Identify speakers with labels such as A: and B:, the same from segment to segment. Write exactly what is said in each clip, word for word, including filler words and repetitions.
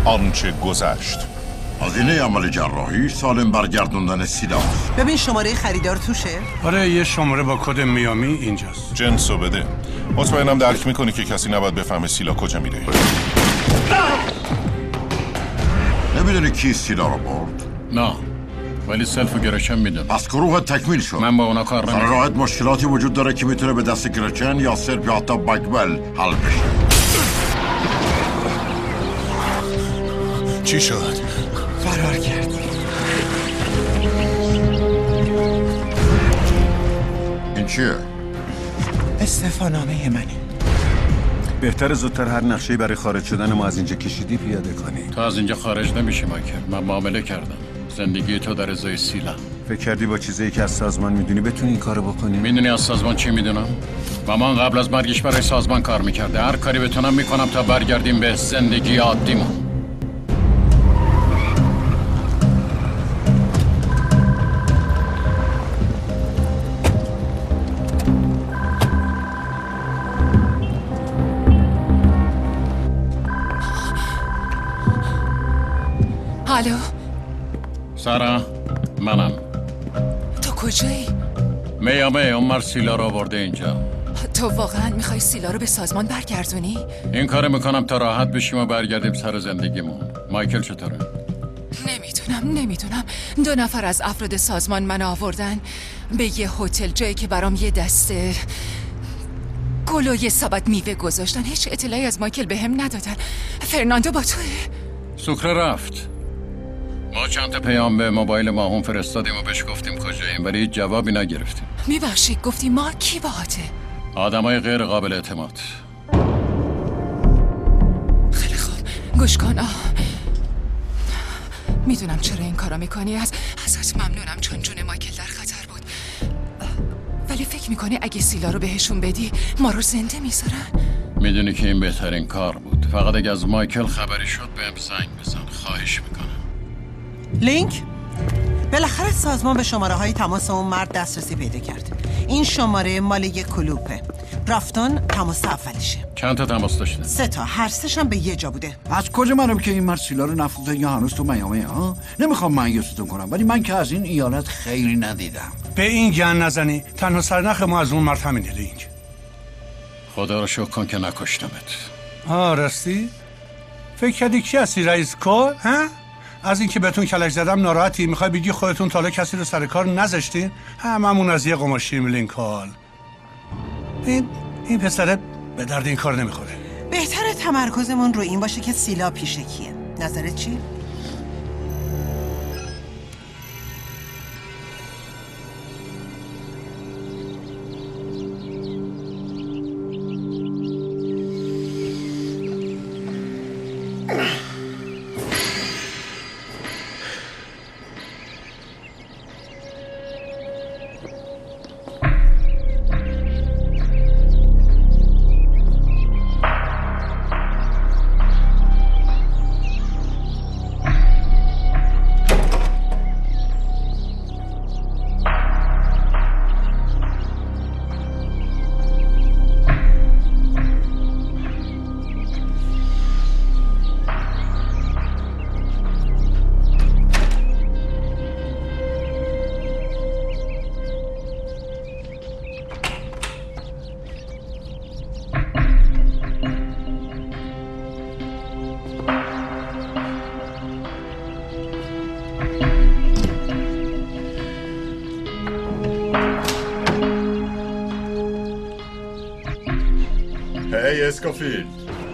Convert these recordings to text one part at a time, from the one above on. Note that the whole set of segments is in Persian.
A: آنچه گذشت.
B: هزینه عمل جراحی سالم برگردوندن سیلا.
C: ببین شماره خریدار توشه؟
D: آره یه شماره با کد میامی اینجاست.
A: جنسو بده. مطمئنم درک میکنی که کسی نباید بفهمه سیلا کجا میره.
B: نمیدونی کی سیلا رو برد؟
E: نه ولی سلف و گرچن میدونم.
B: پس گروه تکمیل شد.
E: من با اونا کار نمیکنم.
B: سر راحت مشکلاتی وجود داره که میتونه به دست گرچن یا سلف یا حتی بگبل حل بشه.
A: چی شد؟
C: فرار کرد.
B: این چیه؟
C: استعفانامه منه.
F: بهتر زودتر هر نقشه‌ای برای خارج شدن ما از اینجا کشیدی پیاده کنی.
E: تو از اینجا خارج نمیشی مایکل. من معامله کردم. زندگی تو در ازای سیلا.
F: فکر کردی با چیزایی که از سازمان میدونی بتونی این کارو بکنی؟
E: میدونی از سازمان چی میدونم؟ و من قبل از مرگش برای سازمان کار میکرده. هر کاری بتونم میکنم تا برگردیم به زندگی عادیمون.
G: الو
E: سارا منم.
G: تو کجایی؟
E: میامه عمر سیلا رو آورده اینجا.
G: تو واقعا میخوای سیلا رو به سازمان برگردونی؟
E: این کار میکنم تا راحت بشیم و برگردیم سر زندگیمون. مایکل چطوره؟
G: نمیدونم نمیدونم دو نفر از افراد سازمان من آوردن به یه هتل، جایی که برام یه دسته گل و یه سبد میوه گذاشتن. هیچ اطلاعی از مایکل به هم ندادن. فرناندو با توه؟
E: سوکره رفت. ما چند تا پیام به موبایل ما هم فرستادیم و بهش گفتیم کجاییم ولی هیچ جوابی نگرفتیم.
G: میبخشید گفتی ما کی باهاته؟
E: آدمای غیر قابل اعتماد.
G: خیلی خوب گوش کن. آه. میدونم چرا این کارا میکنی. از ازت ممنونم چون جون مایکل در خطر بود. ولی فکر میکنی اگه سیلا رو بهشون بدی ما رو زنده میذارن؟
E: میدونی که این بهترین کار بود. فقط اگه از مایکل خبری شد بهم زنگ بزن. خواهش میکنم.
C: لینک بالاخره سازمان به شماره های تماس اون مرد دسترسی پیدا کرد. این شماره مال یک کلوپه. رافتون تماس اولیشه.
E: چند تا تماس داشته؟
C: سه تا. هر سه‌شم به یه جا بوده.
H: از کجا منم که این مرد سیلا رو نفروخته یا هنوز تو میامه ها؟ نمیخوام مایوستون کنم ولی من که از این ایالت خیلی ندیدم.
D: به این گن نزنی. تنها سرنخ ما از اون مرد همینه لینک.
E: خدا رو شکر کن که نکشتمت.
D: آه راستی؟ فکر کردی کی هستی رئیس کار؟ ها؟ از اینکه بهتون کلک زدم ناراحتی؟ میخوای بگی خودتون تا حالا کسی رو سر کار نذاشتین؟ هممون از یه قماشیم لینکال. این این پسره به درد این کار نمیخوره.
C: بهتره تمرکزمون رو این باشه که سیلا پیشه کیه. نظرت چی؟
B: هی اسکوفیلد.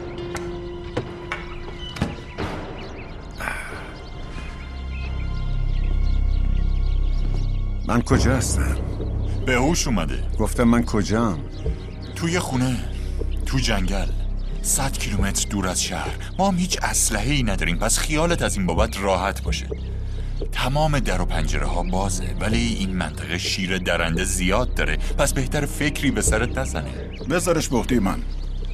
F: من کجا هستم؟
I: به هوش اومده.
F: گفتم من کجام؟
I: توی خونه، تو جنگل، صد کیلومتر دور از شهر. ما هم هیچ اسلحه‌ای نداریم، پس خیالت از این بابت راحت باشه. تمام در و پنجره ها بازه، ولی این منطقه شیر درنده زیاد داره، پس بهتر فکری به سرت نزنه.
H: بذارش به عهده من.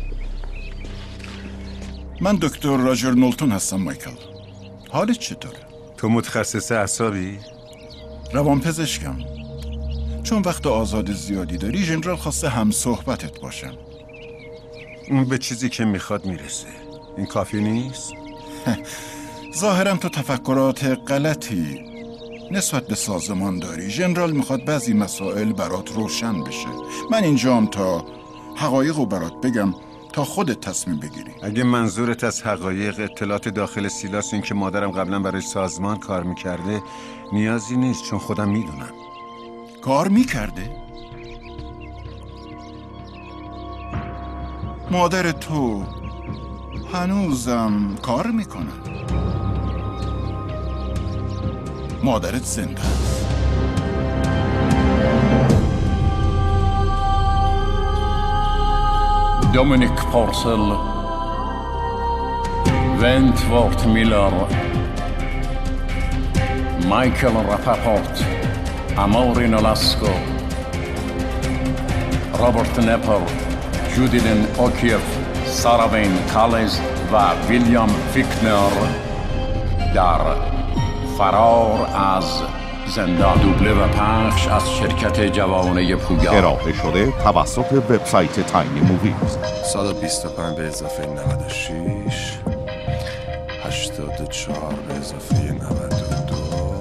H: من دکتر راجر نولتون هستم مایکل. حالت چطوره؟
F: تو متخصص اعصابی؟
H: روانپزشکم. چون وقت آزاد زیادی داری ژنرال خواسته هم صحبتت باشم.
F: اون به چیزی که میخواد میرسه. این کافی نیست؟
J: ظاهرا تو تفکرات غلطی نسبت به سازمان داری. ژنرال میخواد بعضی مسائل برات روشن بشه. من اینجام تا حقایق رو برات بگم تا خودت تصمیم بگیری.
F: اگه منظورت از حقایق اطلاعات داخل سیلاس این که مادرم قبلا برای سازمان کار میکرده، نیازی نیست، چون خودم میدونم.
J: کار میکرده؟ مادر تو هنوزم کار میکنه؟ مادرت زنده است.
E: دومینیک پارسل، ونتورت میلر، مایکل راپاپورت، اموری نولاسکو، رابرت نپر، جودیلین اوکیف، ساراوین کالز و ویلیام فیکنر در فرار از زندان. دوبله و پخش از شرکت جوانه پویا.
A: ارائه شده توسط وبسایت تاینی موویز.
K: صد و بیست و پنج به اضافه نود و شش، هشتاد و چهار به اضافه نود و دو.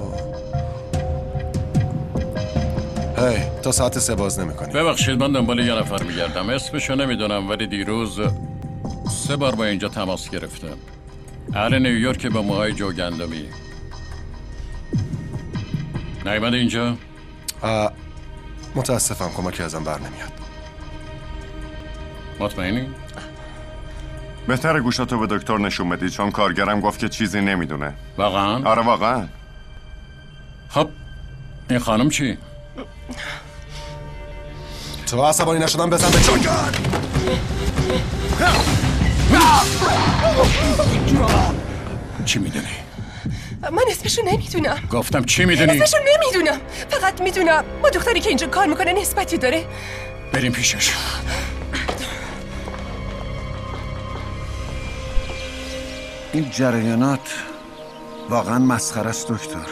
K: هی تا ساعت سه باز نمی کنی.
E: ببخشید من دنبال یه نفر میگردم، اسمشو نمیدونم ولی دیروز سه بار با اینجا تماس گرفتم. اهل نیویورک با موهای جو گندمی. نیومده اینجا؟
K: متاسفم کمکی ازم بر نمیاد.
E: مطمئنی؟
A: بهتره گوشاتو به دکتر نشون بدی، چون کارگرم گفت که چیزی نمیدونه.
E: واقعا؟
A: آره واقعا.
E: خب این خانم چی؟
K: تو عصبانی نشدم بزن به جنگل.
E: چی میدونی؟
L: من اسمشو نمیدونم.
E: گفتم چی میدونی؟
L: اسمشو نمیدونم. فقط میدونم با دختری که اینجا کار میکنه نسبتی داره.
E: بریم پیشش.
F: این جریانات واقعا مسخره است دکتر.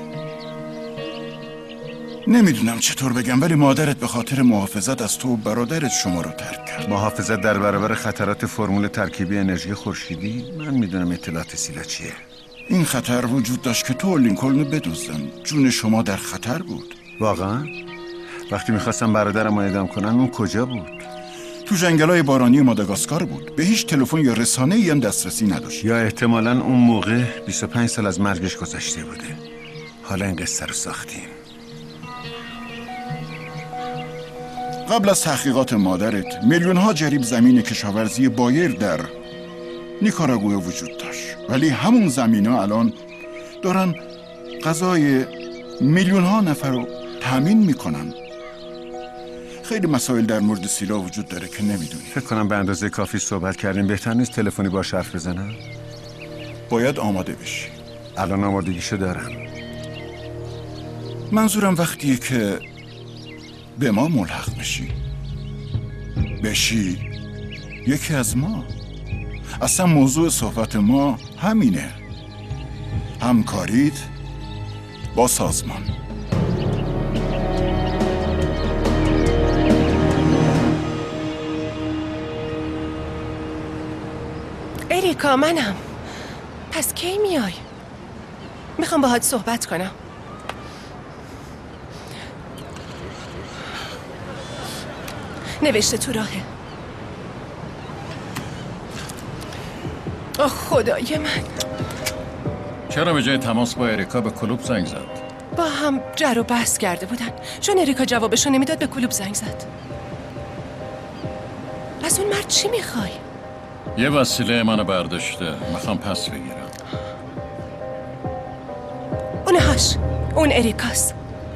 J: نمیدونم چطور بگم، ولی مادرت به خاطر محافظت از تو و برادرت شما رو ترک کرد.
F: محافظت در برابر خطرات فرمول ترکیبی انرژی خورشیدی؟ من میدونم اطلاعات سیلا چیه.
J: این خطر وجود داشت که تو و لینکلن رو بدزدن. جون شما در خطر بود.
F: واقعا؟ وقتی میخواستم برادرم رو اعدام کنن اون کجا بود؟
J: تو جنگلای بارانی ماداگاسکار بود. به هیچ تلفن یا رسانه‌ای هم دسترسی نداشت.
F: یا احتمالاً اون موقع بیست و پنج سال از مرگش گذشته بوده. حالا این قصه رو ساختیم.
J: قبل از تحقیقات مادرت میلیون ها جریب زمین کشاورزی بایر در نیکاراگوئه وجود داشت، ولی همون زمین ها الان دارن غذای میلیون ها نفر رو تامین میکنن. خیلی مسائل در مورد سیلا وجود داره که نمیدونی.
F: فکر کنم به اندازه کافی صحبت کردیم. بهتر نیست تلفنی باهاش حرف بزنم؟
J: باید آماده بشی.
F: الان آمادگیشو دارم.
J: منظورم وقتیه که به ما ملحق بشی بشی یکی از ما. اصلا موضوع صحبت ما همینه، همکاریت با سازمان.
L: اریکا منم. پس کی میای؟ میخوام باهات صحبت کنم. نوشته تو راهه. آه خدای من.
E: چرا به جای تماس با اریکا به کلوب زنگ زد؟
L: با هم جر و بحث کرده بودن، چون اریکا جوابشو نمیداد به کلوب زنگ زد. از اون مرد چی میخوای؟
E: یه وسیله منو برداشته، میخوام پس بگیرم.
L: اونهاش، اون اریکاست.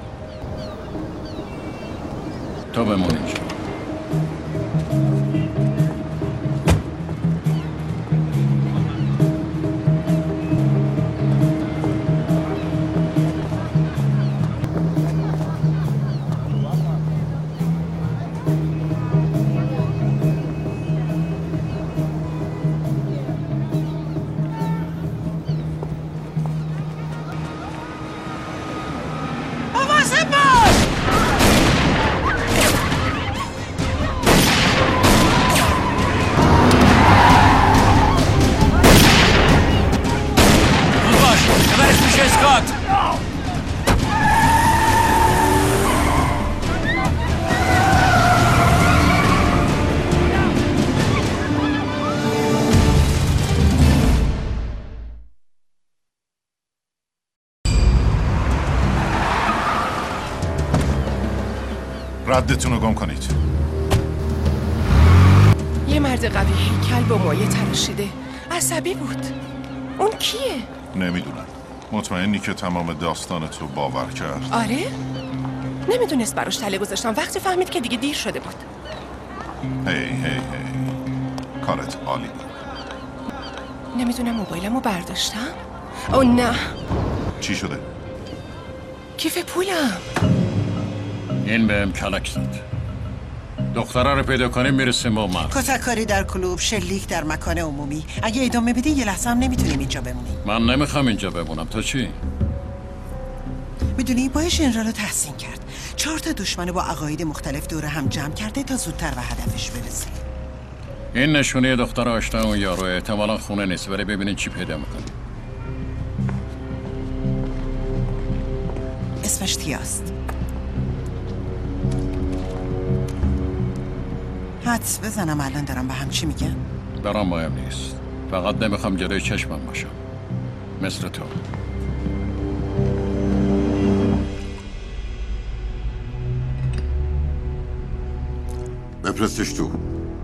E: تو بمون اینجا.
I: قدتون رو گم کنید.
L: یه مرد قوی هیکل با مایه تراشیده، عصبی بود. اون کیه؟
I: نمیدونم. مطمئنی که تمام داستان تو باور کرد؟
L: آره؟ نمیدونست براش تله گذاشتم. وقتی فهمید که دیگه دیر شده بود.
I: هی هی هی کارت عالی بود.
L: نمیدونم موبایلمو برداشتم؟ او نه.
I: چی شده؟
L: کیف پولم.
E: این بهم کلک زد. دختره رو پیدا کنیم میرسیم با من.
C: کتککاری در کلوب، شلیک در مکان عمومی. اگه ادامه بدی یه لحظه هم نمیتونیم اینجا بمونیم.
E: من نمیخوام اینجا بمونم. تو چی؟
C: میدونی با ژنرال رو تحسین کرد. چهار تا دشمن با عقاید مختلف دور هم جمع کرده تا زودتر به هدفش برسه.
E: این نشونه دختر آشنا اون یارو احتمالا خونه نیست، ولی ببینین چی پیدا میکنی.
C: اسمش تیاست. حدس بزنم الان دارم به هم چی میگن؟
E: برام مهم نیست. فقط نمیخوام جلوی چشمم باشم. مثل تو.
B: بفرستش تو.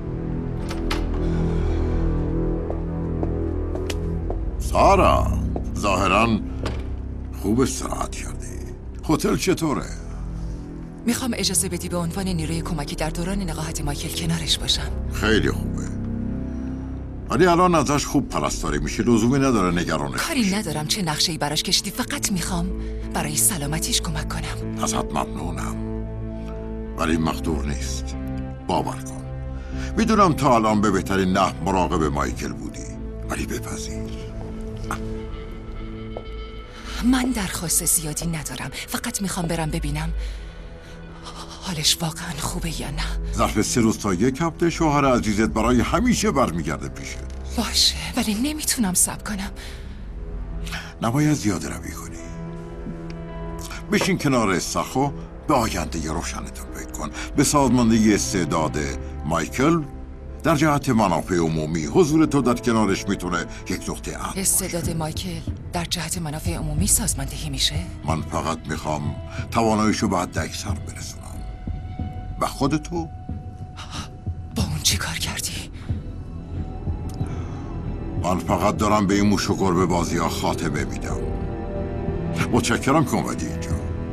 B: سارا، ظاهراً خوب استراحت کردی. هتل چطوره؟
G: میخوام اجازه بدی به عنوان نیروی کمکی در دوران نقاهت مایکل کنارش باشم.
B: خیلی خوبه. ولی الان ازش خوب پرستاری میشه، لزومی نداره نگرانش.
G: کاری ندارم چه نقشه‌ای براش کشیدی، فقط میخوام برای سلامتیش کمک کنم.
B: ازت ممنونم، ولی مقدور نیست. باور کن. میدونم تا الان به بهترین نحو مراقب مایکل بودی، ولی بپذیر
G: من درخواست زیادی ندارم، فقط میخوام برم ببینم حالش واقعا خوبه یا نه.
B: ظرف سه روز تا یک هفته شوهر عزیزت برای همیشه برمیگرده پیشه.
G: باشه، ولی نمیتونم صبر کنم.
B: نباید زیاده روی کنی. بشین کنار استخو، به آینده روشنتون فکر کن، به سازماندهی استعداد مایکل در جهت منافع عمومی. حضور تو در کنارش میتونه یک نقطه عطف باشه.
G: استعداد مایکل در جهت منافع عمومی سازماندهی میشه؟
B: من فقط میخوام تواناییشو به حد اکثر برسونم. و خودتو؟
G: با اون چی کار کردی؟
B: من فقط دارم به این موش و گربه بازی ها خاتمه میدم. متشکرم که اومدی اینجا.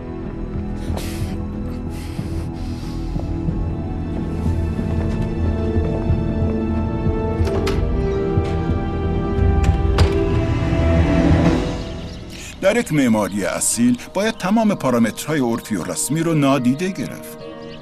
J: در یک معماری اصیل باید تمام پارامترهای عرفی و رسمی رو نادیده گرفت.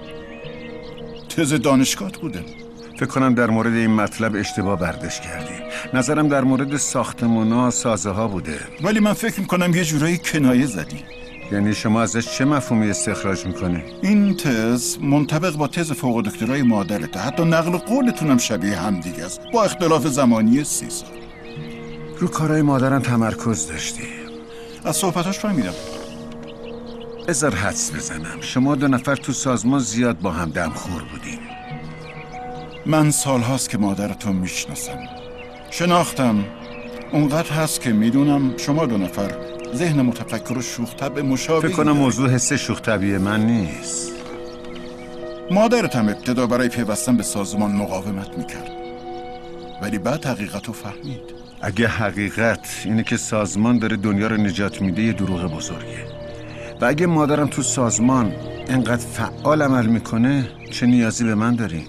J: تز دانشگاهت بوده.
F: فکر کنم در مورد این مطلب اشتباه برداشت کردیم. نظرم در مورد ساختمونا، سازه ها بوده.
J: ولی من فکر میکنم یه جورایی کنایه زدی.
F: یعنی شما ازش چه مفهومی استخراج میکنه؟
J: این تز منطبق با تز فوق دکترای مادرته. حتی نقل قولتونم شبیه هم دیگه است، با اختلاف زمانی سی سال.
F: رو کارهای مادرم تمرکز داشتی.
J: از صحبتاش فهمیدم.
F: بذار حدس بزنم، شما دو نفر تو سازمان زیاد با هم دمخور بودین.
J: من سالهاست که مادرتو میشناسم. شناختم اونقدر هست که میدونم شما دو نفر ذهن متفکر و شوخ طبع مشابهی.
F: فکر کنم موضوع حس شوخ طبعی من نیست.
J: مادرتم ابتدا برای پیوستن به سازمان مقاومت میکرد، ولی بعد حقیقتو فهمید.
F: اگه حقیقت اینه که سازمان داره دنیا رو نجات میده، یه دروغ بزرگه. و اگه مادرم تو سازمان انقدر فعال عمل میکنه، چه نیازی به من داری؟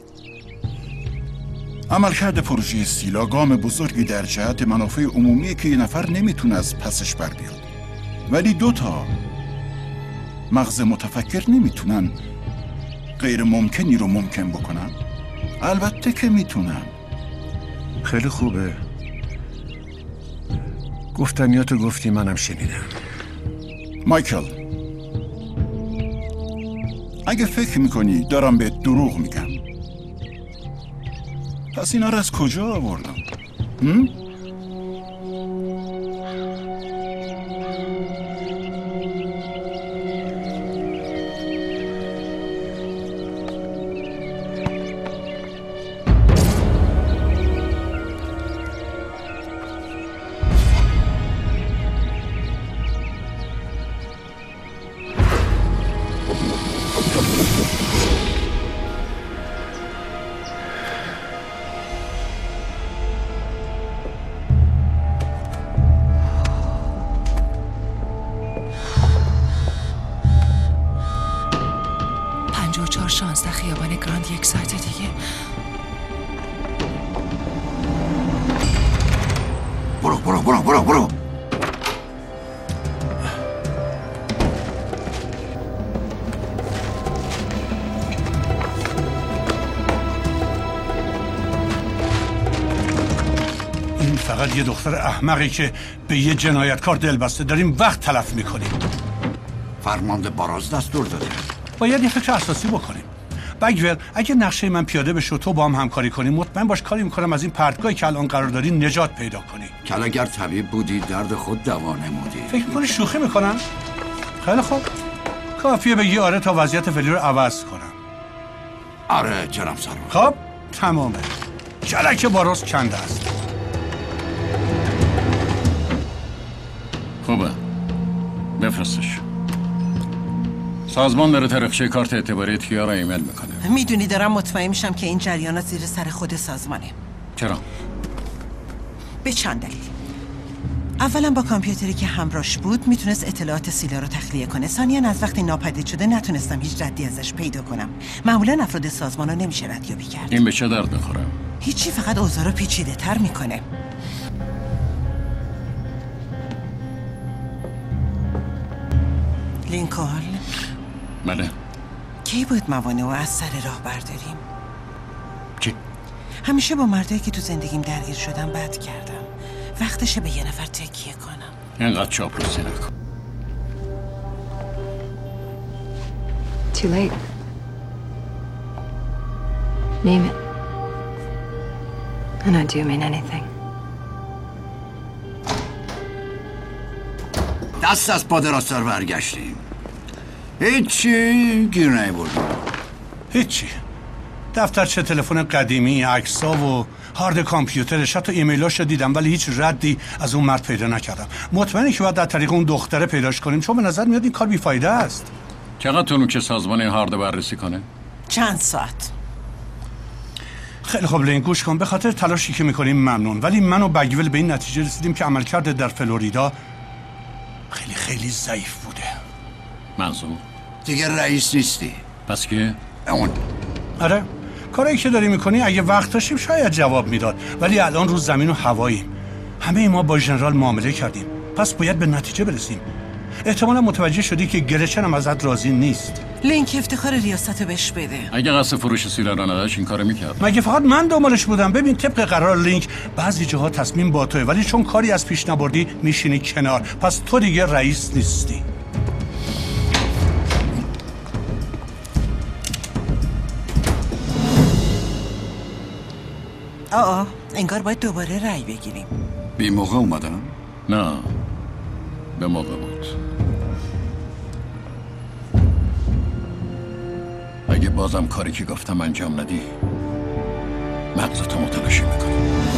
J: عملکرد پروژه سیلا گام بزرگی در جهت منافع عمومی که یه نفر نمیتونه از پسش بر بیاد. ولی دوتا مغز متفکر نمیتونن غیر ممکنی رو ممکن بکنن. البته که میتونن.
F: خیلی خوبه. گفتنیاتو گفتی، منم شنیدم.
J: مایکل، اگه فکر میکنی دارم به دروغ میگم، پس اینا رو از کجا آوردم؟ هم؟
H: برو برو برو برو
D: این فقط یه دختر احمقی که به یه جنایتکار دل بسته. داریم وقت تلف میکنیم.
H: فرمانده باراز دستور داده.
D: باید یه فکر اساسی بکنیم. بگول اگه نقشه من پیاده بشه و تو با هم همکاری کنیم، مطمئن باش کاری میکنم از این پرتگاهی که الان قرار داری نجات پیدا کنی.
H: کل اگر طبیب بودی درد خود دوا نمودی.
D: فکر میکنی شوخی میکنم؟ خیلی خوب، کافیه بگی آره تا وضعیت فعلی رو عوض کنم.
H: آره جناب سرور.
D: خب تمامه. کلک باراز کنده است.
E: خوبه، بفرستش. سازمان داره تاریخچه کارت اعتباری تیا را ایمیل میکنه.
C: میدونی دارم مطمئن میشم که این جریانات زیر سر خود سازمانه.
E: چرا؟
C: به چند دلیل. اولا با کامپیوتری که همراهش بود میتونست اطلاعات سیلا رو تخلیه کنه. ثانیاً از وقتی ناپدید شده نتونستم هیچ ردی ازش پیدا کنم. معمولا افراد سازمان رو نمیشه ردیابی کرد.
E: این به چه درد میخوره؟
C: هیچی، فقط اوضاع رو پیچیده تر میکنه. لینکولن.
E: بله.
C: کی بود موانع رو از سر راه برداریم؟
E: چی؟
C: همیشه با مردایی که تو زندگیم درگیر شدم بد کردم. وقتشه به یه نفر تکیه کنم.
E: اینقدر چاپلوسی نکن.
M: Too late. Name it. And I do mean anything.
H: دست از پا دراستر برگشتیم. هیچی گیر نیاوردیم.
D: هیچی. دفترچه تلفن قدیمی، عکس‌ها و هارد کامپیوترش، حتی ایمیلاشو دیدم ولی هیچ ردی از اون مرد پیدا نکردم. مطمئنی که باید در طریق اون دختره پیداش کنیم، چون به نظر میاد این کار بیفایده است.
E: چقدر طول که سازمان این هارد بررسی کنه؟
C: چند ساعت.
D: خیلی خوب لین، گوش کن. به خاطر تلاشی که میکنیم ممنون، ولی من و بگول به این نتیجه رسیدیم که عملکرد در فلوریدا خیلی خیلی ضعیف بوده.
E: منظور؟
H: دیگه رئیس نیستی.
E: پس که؟
H: اون.
D: آره، کاری که داری میکنی اگه وقت داشتیم شاید جواب میداد، ولی الان رو زمین و هواییم. همه ما با ژنرال معامله کردیم، پس باید به نتیجه برسیم. احتمالا متوجه شدی که گرچن هم ازت راضی نیست.
C: لینک افتخار ریاست بهش بده.
E: اگه قصد فروش سیلا را نداشت این کارو میکرد.
D: مگه فقط من دنبالش بودم؟ ببین طبق قرار لینک بعضی جاها تصمیم با توه، ولی چون کاری از پیش نبردی میشینی کنار، پس تو دیگه رئیس نیستی.
C: آه انگار باید دوباره رأی بگیریم.
H: بی موقع اومدم؟
E: نه، به موقع بود. اگه بازم کاری که گفتم انجام ندی مغزتو متلاشی میکنم.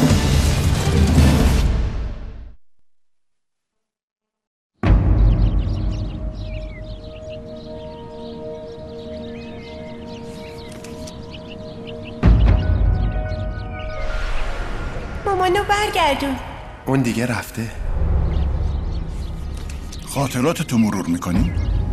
L: مامانو برگردون.
K: اون دیگه رفته.
J: خاطرات تو مرور میکنی؟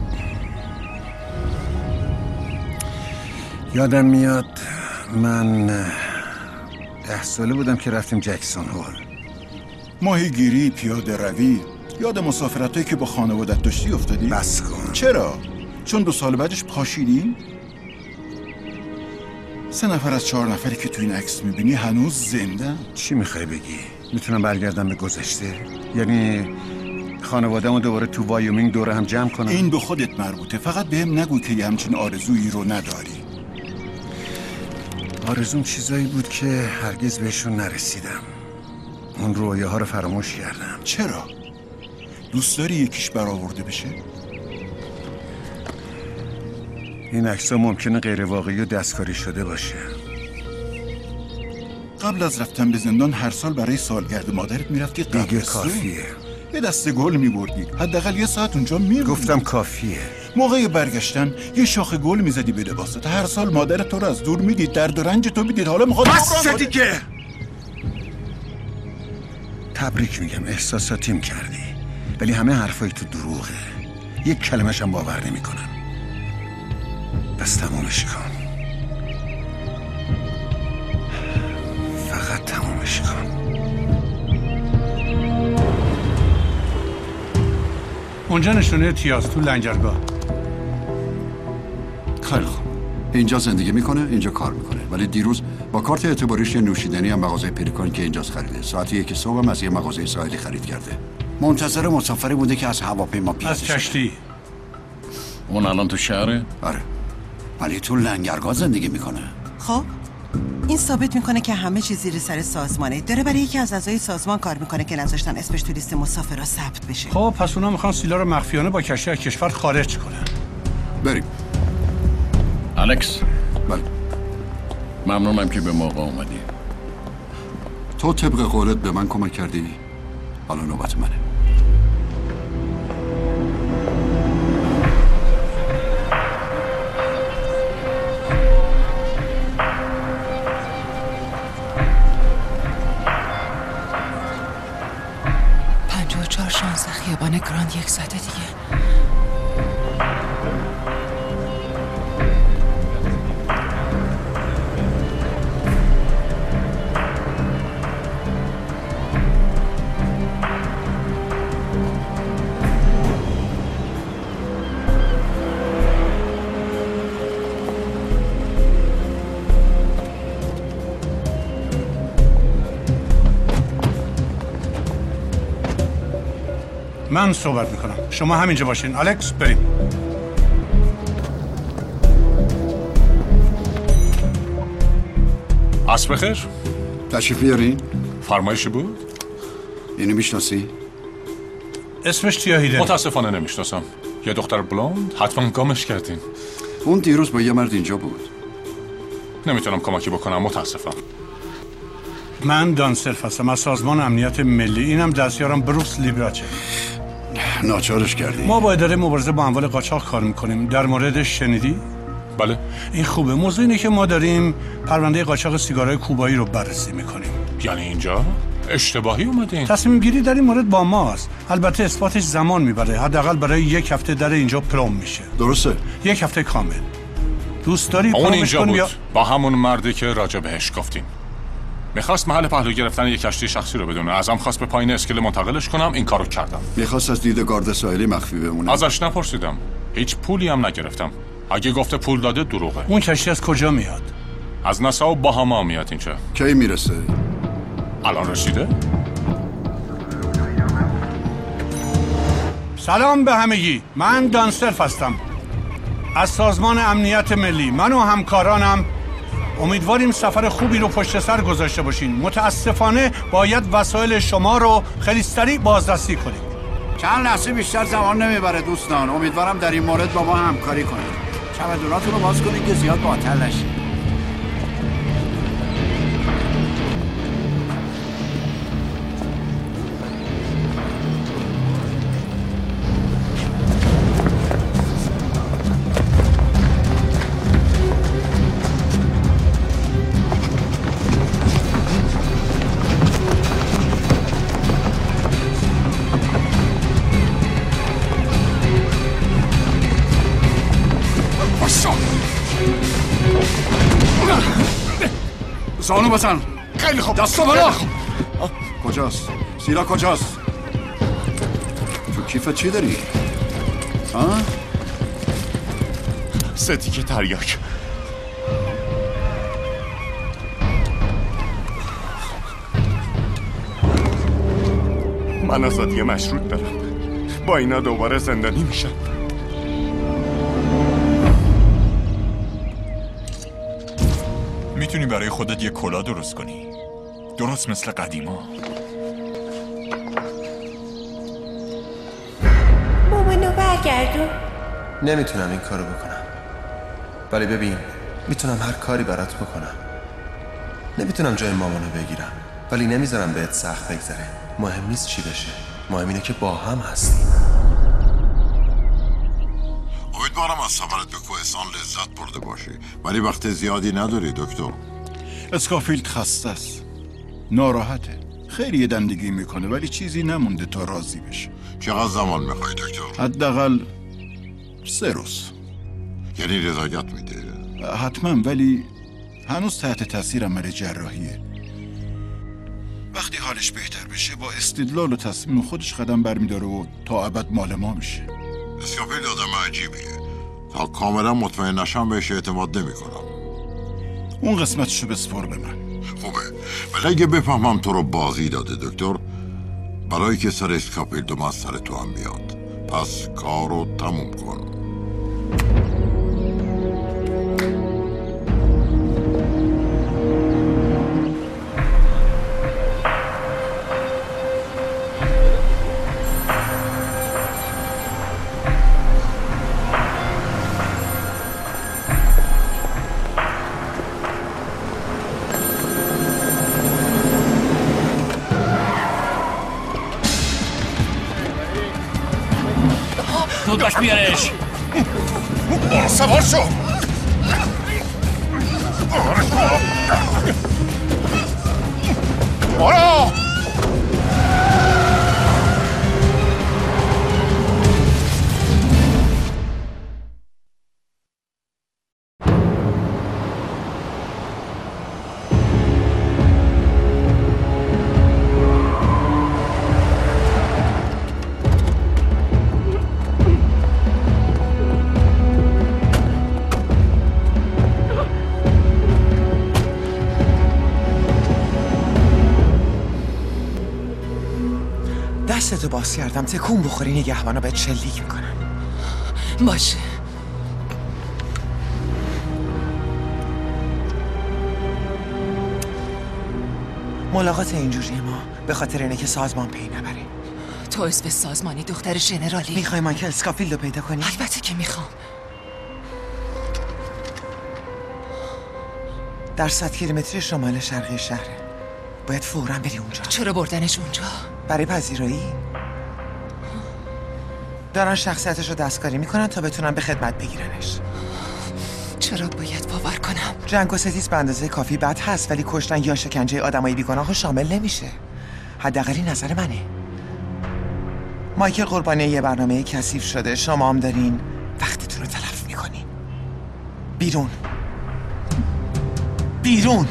F: یادم میاد من ده ساله بودم که رفتیم جکسون هول.
J: ماهیگیری، پیاده روی، یاد مسافرتایی که با خانوادت داشتی افتادی؟
F: بس کن.
J: چرا؟ چون دو سال بعدش پاشیدی؟ سه نفر از چهار نفری که تو این عکس میبینی هنوز زنده؟
F: چی میخوای بگی؟ میتونم برگردم به گذشته؟ یعنی خانواده‌مو دوباره تو وایومینگ دوره هم جمع کنم؟
J: این به خودت مربوطه. فقط بهم نگو که یه همچین آرزویی رو نداری.
F: آرزوم چیزایی بود که هرگز بهشون نرسیدم. اون رویاها رو فراموش کردم.
J: چرا؟ دوست داری یکیش برآورده بشه؟
F: این عکس‌ها ممکنه غیر واقعی و دستکاری شده باشه.
J: قبل از رفتن به زندان هر سال برای سالگرد مادرت میرفتی قبرستون.
F: دیگه کافیه.
J: یه دسته گل میبردی، حداقل یه ساعت اونجا میموندی.
F: گفتم کافیه.
J: موقع برگشتن یه شاخه گل میزدی به لباست. هر سال مادرت تو رو از دور میدید، درد و رنج تو میدید. حالا میخواد
F: بس دیگه. تبریک میگم، احساساتیم کردی، ولی همه حرفای تو دروغه. یک کلمش هم باور نمیکنم. بس تمومش کن. فقط تمومش کن.
D: اونجا نشونه تیاس تو لنگرگاه.
H: خیلی خوب. اینجا زندگی میکنه، اینجا کار میکنه. ولی دیروز با کارت اعتباریش یه نوشیدنی هم مغازه پلیکان که اینجاست خریده. ساعت یک صبح هم از یه مغازه ساحلی خرید کرده. منتظر مسافری بوده که از هواپیما پیاده
D: از کشتی.
E: اون الان تو شهره؟
H: آره. ولی تو لنگرگاه زندگی میکنه.
C: خب این ثابت میکنه که همه چیز زیر سر سازمانه. داره برای یکی از اعضای سازمان کار میکنه که نذاشتن اسمش تو لیست مسافرا ثبت بشه.
D: خب پس اونا میخوان سیلا رو مخفیانه با کشتی از کشور خارج کنن.
H: بریم.
E: الکس.
H: بله.
E: ممنونم که به موقع اومدی.
H: تو طبق قولت به من کمک کردی. حالا نوبت منه.
G: پنجاه و چهار شانزده خیابان گراند یک ساعت دیگه.
D: من صحبت میکنم. شما همینجا باشین. الکس بریم.
N: عصر بخیر.
H: تشریف بیارین.
N: فرمایشی بود؟
H: اینو میشناسی؟
D: اسمش تیاهیده.
N: متاسفانه نمیشناسم. یه دختر بلوند حتما گامش کردین.
H: اون دیروز با یه مرد اینجا بود.
N: نمیتونم کمکی بکنم، متاسفم.
D: من دانسلف هستم از سازمان امنیت ملی. اینم دستیارم بروس لیبراچه.
H: ناچارش کردی.
D: ما با اداره مبارزه با اموال قاچاق کار میکنیم. در موردش شنیدی؟
N: بله.
D: این خوبه. موضوع اینه که ما داریم پرونده قاچاق سیگارهای کوبایی رو بررسی میکنیم.
N: یعنی اینجا اشتباهی اومدین؟
D: تصمیم گیری در این مورد با ماست. البته اثباتش زمان میبره. حداقل برای یک هفته در اینجا پروم میشه.
H: درسته.
D: یک هفته کامل. دوست داری
N: اون اینجا بود
D: یا...
N: با همون مردی که راجع بهش گفتیم. میخواست محل پهلو گرفتن یک کشتی شخصی رو بدونه. ازم خواست به پایین اسکله منتقلش کنم. این کارو کردم.
H: میخواست از دید گارد ساحلی مخفی بمونه.
N: ازش نپرسیدم. هیچ پولی هم نگرفتم. اگه گفته پول داده دروغه.
D: اون کشتی از کجا میاد؟
N: از نسا و باهاما میاد اینجا.
H: کی میرسه؟
N: الان رسیده؟
D: سلام به همگی. من دانسلف هستم از سازمان امنیت ملی. من و همکارانم امیدواریم سفر خوبی رو پشت سر گذاشته باشین. متاسفانه باید وسایل شما رو خیلی سریع بازرسی کنیم.
H: چند لحظه بیشتر زمان نمیبره دوستان. امیدوارم در این مورد با ما همکاری کنید. چمدوناتون رو باز کنید که زیاد معطل نشید. زانو بزن.
N: خیلی خوب.
H: دستو بالا. کجاست؟ سیلا کجاست؟ تو کیفت چی داری؟ ها؟
N: سه تیکه تریاک.
A: من آزادی مشروط دارم. با اینا دوباره زندانی میشم.
I: میتونی برای خودت یه کلاه درست کنی، درست مثل قدیما.
L: مامانو برگردون.
K: نمیتونم این کارو بکنم، ولی ببین میتونم هر کاری برات بکنم. نمیتونم جای مامانو بگیرم، ولی نمیذارم بهت سخت بگذره. مهم نیست چی بشه، مهم اینه که با هم هستیم.
B: امیدوارم از سفرت به کوهستان لذت برده باشی، ولی وقت زیادی نداری دکتر.
J: اسکافیلد خسته است، ناراحته، خیلی دندگی میکنه ولی چیزی نمونده تا راضی بشه.
B: چقدر زمان میخوای دکتر؟
J: حداقل سه روز.
B: یعنی رضایت میده؟
J: حتما، ولی هنوز تحت تاثیر عمل جراحیه. وقتی حالش بهتر بشه با استدلال و تصمیم خودش قدم برمیداره و تا ابد مال ما میشه.
B: اسکاپیل آدم عجیبیه. تا کاملا مطمئن نشم بهش اعتماد نمی کنم.
J: اون قسمتشو بسپار به من.
B: خوبه. ولی اگه بفهمم تو رو بازی داده دکتر، برای که سر اسکاپیل دو از سر تو هم بیاد. پس کارو تموم کن.
E: تو داشت بیارش.
I: برو سوار شو. برو.
O: دستتو باز کردم، تکون بخوری نگهبانا بهت شلیک میکنن.
G: باشه.
O: ملاقات اینجوری ما به خاطر اینه که سازمان پی نبره.
G: تو اسم سازمانی دختر ژنرالی.
O: میخوای مایکل اسکافیلد رو پیدا کنی؟
G: البته که میخوام.
O: در صد کیلومتری شمال شرقی شهره. باید فوراً بری اونجا.
G: چرا بردنش اونجا؟
O: برای پذیرایی؟ دارن شخصیتش رو دستکاری میکنن تا بتونن به خدمت بگیرنش.
G: چرا باید باور کنم؟
O: جنگ و ستیز به اندازه کافی بد هست، ولی کشتن یا شکنجه آدمای بیگناه رو شامل نمیشه. حداقل نظر منه. مایکل قربانی یه برنامه کثیف شده، شما هم دارین وقتتون رو تلف میکنین. بیرون بیرون.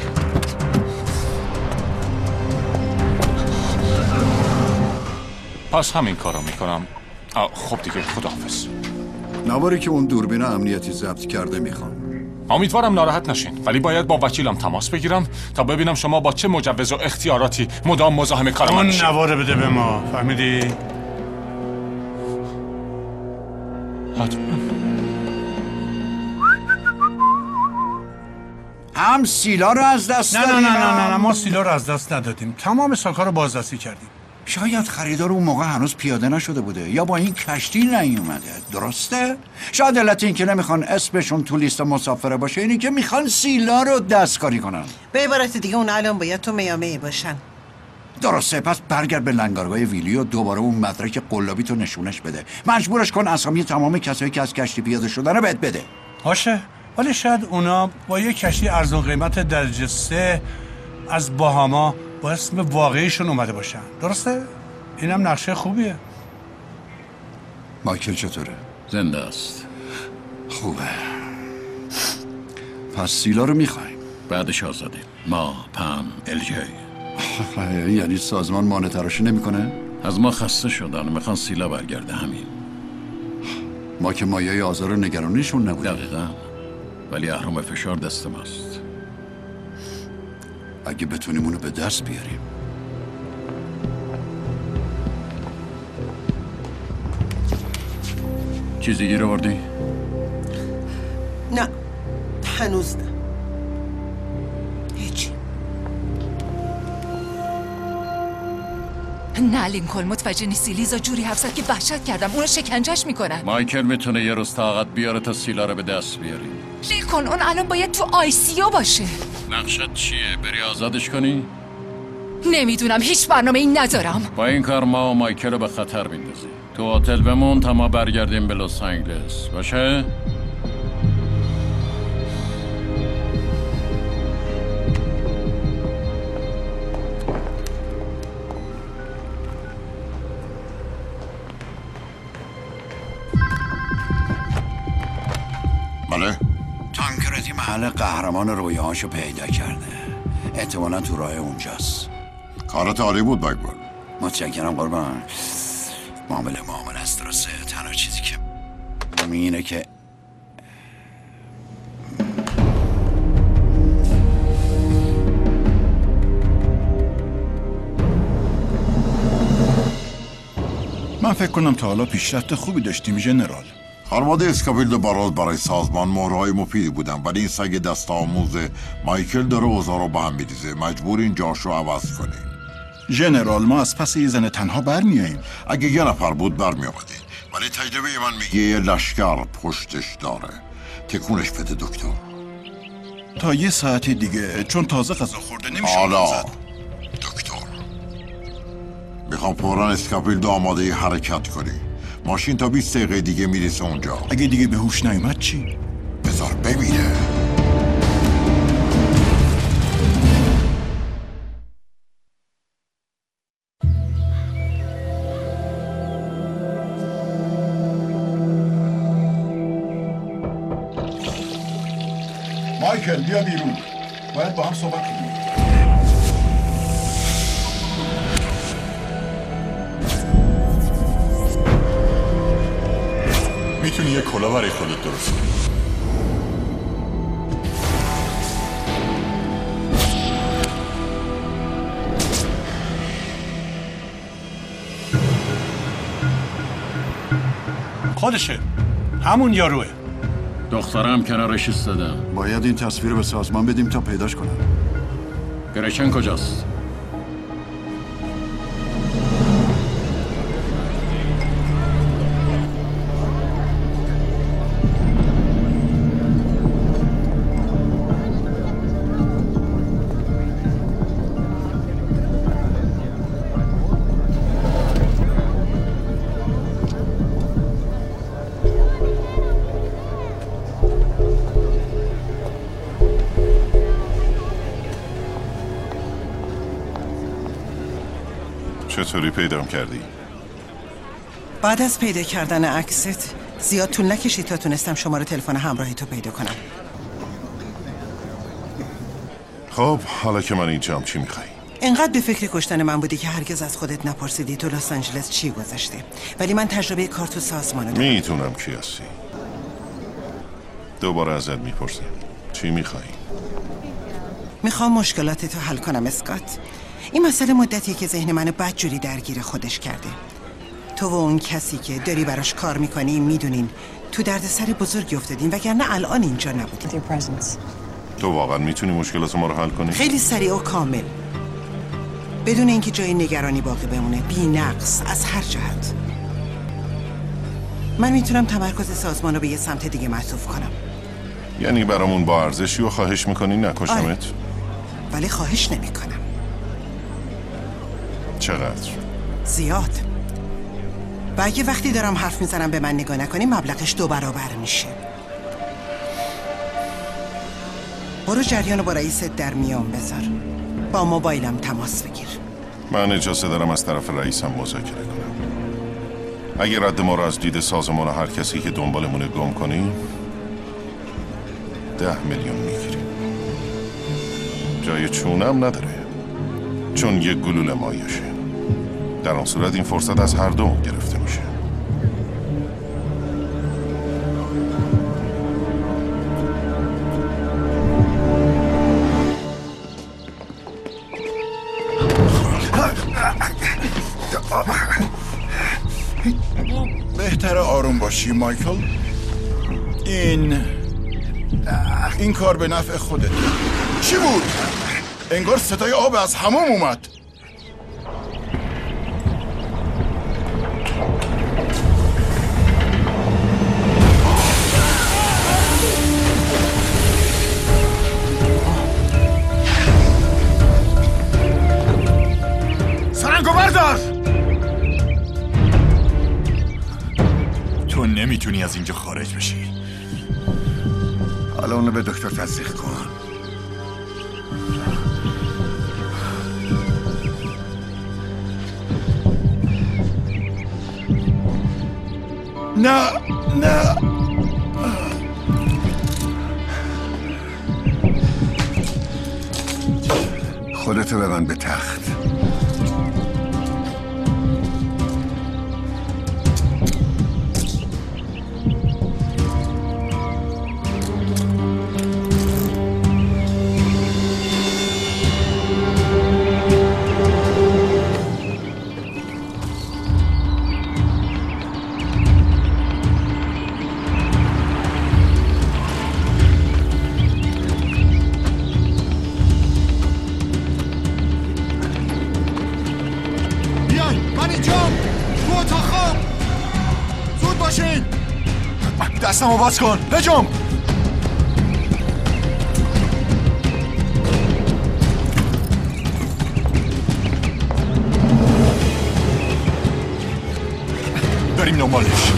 N: پس همین کارو میکنم. خب دیگه خداحافظ.
H: نواری که اون دوربین امنیتی ضبط کرده میخوام.
N: امیدوارم ناراحت نشین، ولی باید با وکیلم تماس بگیرم تا ببینم شما با چه مجوز و اختیاراتی مدام مزاحم کار من میشین.
D: اون نواره بده به ما، فهمیدی؟
N: حتما.
H: هم سیلا رو از دست
D: نه
H: دادیم.
D: نه نه نه نه ما سیلا رو از دست ندادیم. تمام ساکا رو بازرسی کردیم.
H: شاید خریدار اون موقع هنوز پیاده نشده بوده یا با این کشتی نیومده. درسته؟ شاید علت این که نمیخوان اسمشون تو لیست مسافره باشه اینی که میخوان سیلا رو دستکاری کنن.
C: به عبارت دیگه اون الان باید تو میامه باشن.
H: درسته. پس برگرد به لنگرگاه ویلی و دوباره اون مدرک قلابی تو نشونش بده. مجبورش کن اسامی تمام کسایی که از کشتی پیاده شدن رو بهت بده.
D: باشه، ولی شاید اونا با یه کشتی ارزون قیمت درجه سه از باهاما با اسم واقعیشون اومده باشن. درسته؟ اینم نقشه خوبیه.
H: مایکل چطوره؟
E: زنده است.
H: خوبه. پس سیلا رو میخوایم.
E: بعدش آزادیم. ما، پم، الجی.
H: یعنی سازمان مانع تراشی نمیکنه؟
E: از ما خسته شدن، میخوان سیلا برگرده. همین.
H: ما که مایه آزار و نگرانیشون نبودیم.
E: دقیقا. ولی اهرام فشار دست ماست.
H: اگه بتونیم اونو به دست بیاریم.
E: چیزی گیر آوردی؟
C: نه هنوز نه. هیچی.
G: نه لینکلن متوجه نیستی. لیزا جوری حرف زد که وحشت کردم. اونو شکنجهش میکنن.
E: مایکل میتونه یه روز طاقت بیاره تا سیلا رو به دست بیاری.
G: لینکلن اون الان باید تو آی سی او باشه.
E: نقشت چیه؟ بری آزادش کنی؟
G: نمیدونم، هیچ برنامه این ندارم.
E: با این کار ما و مایکل رو به خطر میندازی. تو هتل بمون تا ما برگردیم به لس آنجلس. باشه؟
B: بله؟
H: تانکرتی محل قهرمان رویاهاشو پیدا کرده. احتمالا تو راه اونجاست.
B: کارت عالی بود مایکل.
H: متشکرم قربان. معامله معامله است درسته. تنها چیزی که اینه که
J: من فکر کنم تا حالا پیشرفت خوبی داشتیم ژنرال.
B: خانواده اسکافیلد و باراز برای سازمان مهرهای مفیدی بودن، ولی این سگ دست آموز مایکل داره اوضاع رو به هم می‌ریزه. مجبورین جاش رو عوض کنین.
J: ژنرال ما از پس یه زن تنها برمیاییم.
B: اگه یه نفر بود برمیآمدین، ولی تجربه من میگه یه لشکر پشتش داره. تکونش بده دکتر.
J: تا یه ساعت دیگه، چون تازه غذا خورده نمیشه.
B: حالا دکتر میخوام فوراً اسکافیلد آماده حرکت کنی. ماشین تا بیست دقیقه دیگه میرسه اونجا.
J: اگه دیگه به هوش نیومد چی؟
B: بذار ببینه.
J: مایکل بیا بیرون. باید با هم صحبت کنیم.
I: میتونی یه کلا برای خودت درست کنی.
D: خودشه، همون یاروه.
E: دخترم کنارش ایستادم.
H: باید این تصویر به سازمان بدیم تا پیداش کنم.
E: گرچن کجاست؟
N: چطوری پیدام کردی؟
C: بعد از پیدا کردن عکست زیاد طول نکشید تا تونستم شماره تلفن همراهی تو پیدا کنم.
N: خب حالا که من اینجام چی میخوای؟
C: انقدر به فکر کشتن من بودی که هرگز از خودت نپرسیدی تو لس آنجلس چی گذشته، ولی من تجربه کار تو سازمانو دارم.
N: میتونم کی هستی. دوباره ازت میپرسم چی میخوای؟
C: میخوام مشکلات تو حل کنم اسکات. این مسئله مدتیه که ذهن منو بدجوری درگیر خودش کرده. تو و اون کسی که داری براش کار میکنی میدونین تو دردسر بزرگی افتادین، وگرنه الان اینجا نبودین.
N: تو واقعا میتونی مشکلات ما رو حل کنی؟
C: خیلی سریع و کامل، بدون اینکه جای نگرانی باقی بمونه، بی نقص از هر جهت. من میتونم تمرکز سازمان رو به یه سمت دیگه معطوف کنم.
N: یعنی برامون با ارزشی و خواهش میکنی نکشمت؟
C: آره. ولی خواهش نمیکنم.
N: چقدر؟
C: زیاد. و اگه وقتی دارم حرف میزنم به من نگاه نکنی مبلغش دو برابر میشه. برو جریانو با رئیست در میان بذار، با موبایلم تماس بگیر.
N: من اجازه دارم از طرف رئیسم مذاکره کنم. اگه رد ما رو از دید سازمان و هر کسی که دنبالمونه گم کنی ده میلیون میگیریم. جای چونم نداره، چون یک گلوله مایشه. در آن صورت این فرصت از هر دو گرفته میشه.
J: بهتره آروم باشی مایکل. این این کار به نفع خودت. چی بود؟ انگار صدای آب از حمام اومد.
I: سرنگو بردار! تو نمیتونی از اینجا خارج بشی.
F: حالا اونو به دکتر تصدیق کن.
J: نه نه
F: خودتو ببند به تخت.
H: شهر من اینجام تو اتاقم زود باشین
N: دستمو باز کن هجوم
I: بریم دنبالش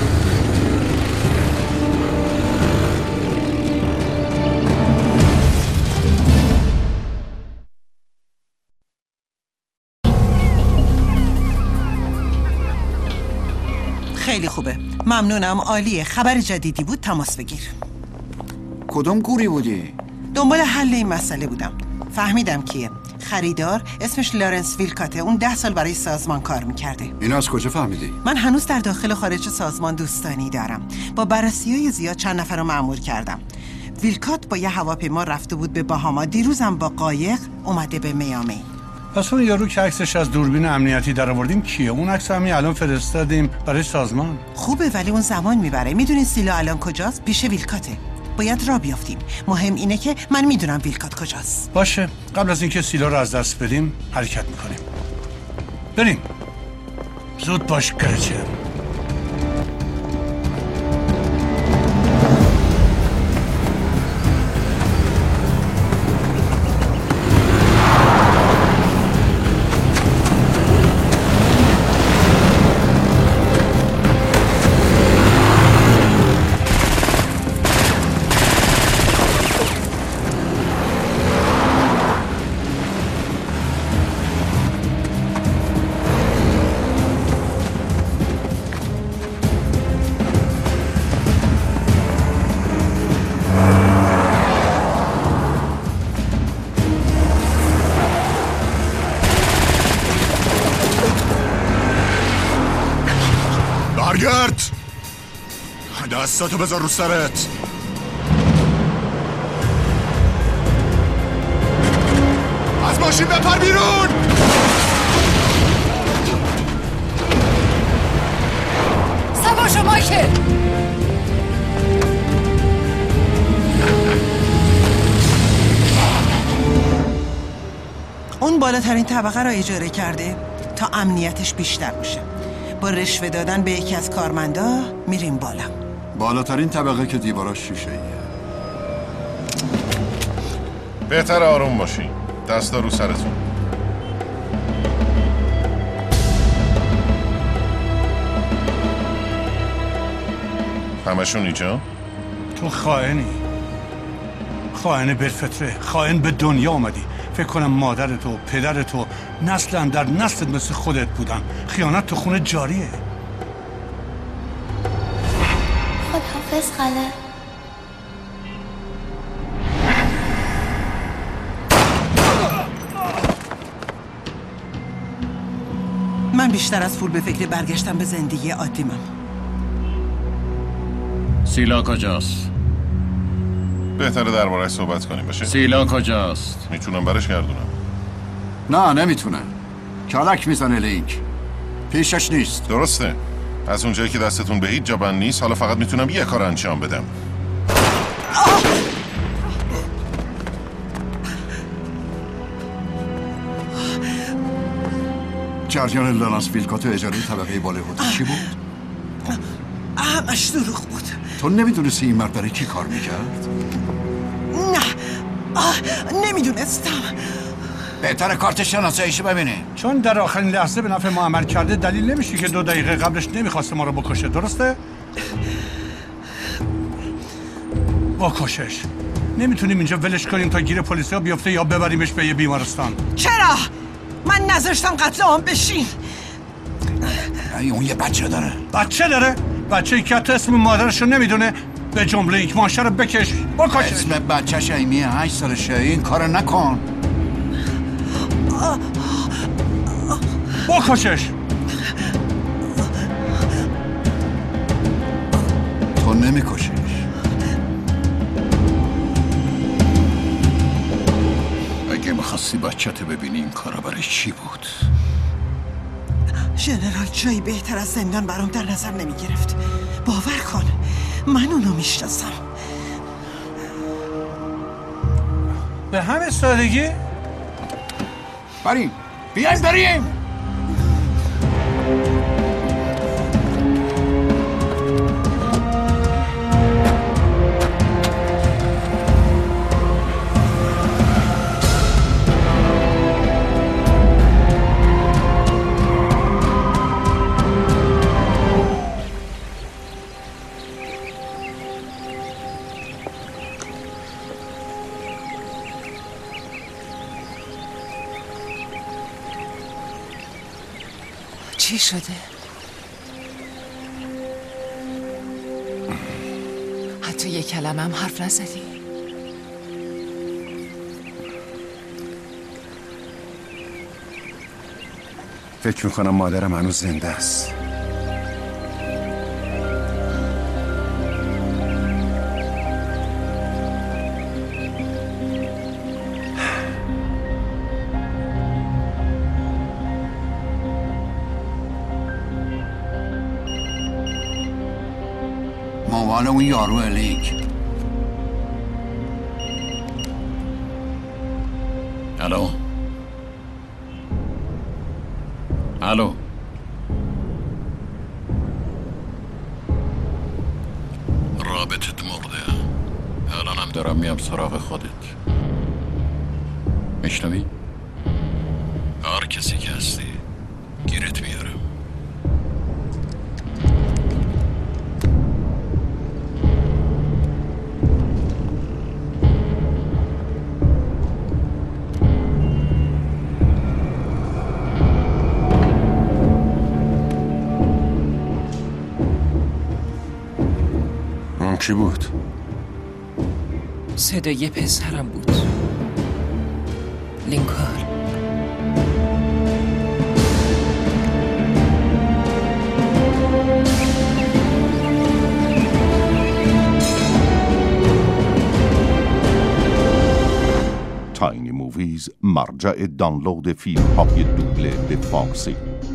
C: خیلی خوبه، ممنونم، عالیه. خبر جدیدی بود تماس بگیر.
H: کدوم گوری بودی؟
C: دنبال حل این مسئله بودم. فهمیدم کیه. خریدار اسمش لارنس ویلکاته. اون ده سال برای سازمان کار میکرده.
H: اینو از کجا فهمیدی؟
C: من هنوز در داخل و خارج سازمان دوستانی دارم. با بررسی‌های زیاد چند نفر رو مأمور کردم. ویلکات با یه هواپیما رفته بود به باهاما. دیروزم با قایق اومده به میامی.
D: پس اون یارو که عکسش از دوربین امنیتی در آوردیم کیه؟ اون عکس همین الان فرستادیم برای سازمان.
C: خوبه ولی اون زمان میبره. میدونین سیلا الان کجاست؟ پیش ویلکاته. باید راه بیافتیم. مهم اینه که من میدونم ویلکات کجاست.
D: باشه، قبل از اینکه سیلا رو از دست بدیم حرکت میکنیم. بریم. زود باش گرچه.
N: برگرد دستاتو بذار رو سرت از ماشین بپر بیرون
G: سوا شما که
C: اون بالاترین طبقه را اجاره کرده تا امنیتش بیشتر باشه. با رشوه دادن به یکی از کارمندا میریم بالا.
H: بالاترین طبقه که دیواراش شیشه ایه.
N: بهتر آروم باشین دستا رو سرتون همشون اینجا؟
D: تو خائنی خائن بالفطره، خائن به دنیا آمدی. فکر کنم مادرت و پدرت و نسلا در نسلت مثل خودت بودن. خیانت تو خونه جاریه.
P: خداحافظ خاله.
C: من بیشتر از پول به فکر برگشتم به زندگی عادیمم.
E: سیلا کجاست؟
N: بهتره درباره‌اش صحبت کنیم باشه؟
E: سیلا کجاست؟
N: میتونم برش گردونم.
H: نه نمیتونه. کلک میزنه لینک. پیشش نیست.
N: درسته. از اونجایی که دستتون به هیچ جا بند نیست حالا فقط میتونم یه کار انجام بدم.
H: جریان لارنس ویلکات اجاره طبقه بالای هتل چی بود؟
C: همش دروغ بود.
H: تو نمیدونستی این مرد برای کی کار میکرد؟
C: نه آه، نمیدونستم.
H: بهتر کارت شناساییشو ببینی.
D: چون در آخرین لحظه به نفع ما عمل کرده دلیل نمیشه که دو دقیقه قبلش نمیخواسته ما رو بکشه. درسته؟ بکشش. نمیتونیم اینجا ولش کنیم تا گیر پلیسا بیفته یا ببریمش به یه بیمارستان.
C: چرا؟ من نذاشتم قتل عام بشین.
H: ای اون یه بچه داره.
D: بچه داره؟ بچه‌ای که تو اسم مادرشو نمیدونه به جمله اینکه ماشه رو بکش بکشش.
H: اسم بچه‌ش ایمیه هشت سالشه. این کار نکن.
D: بکشش.
H: تو نمیکشیش. اگه میخواستی بچه‌ت ببینی این کارا برای چی بود؟
C: ژنرال جایی بهتر از زندان برام در نظر نمی گرفت. باور کن من اونو میشناسم.
D: به همه سادگی؟
H: بریم بیایم بریم.
G: چی شده؟ حتی یک کلمه هم حرف نزدی؟
F: فکر میکنم مادرم هنوز زنده است.
H: موال اون یارو الیک.
E: الو الو رابطت مرده. الانم دارم میام سراغ خودت. میشنوی؟ هر کسی که هستی گیرت میارم.
F: چی بود؟
Q: صدای پسرم بود. لینکار.
R: تاینی موویز، مرجع دانلود فیلم های دوبله به فارسی.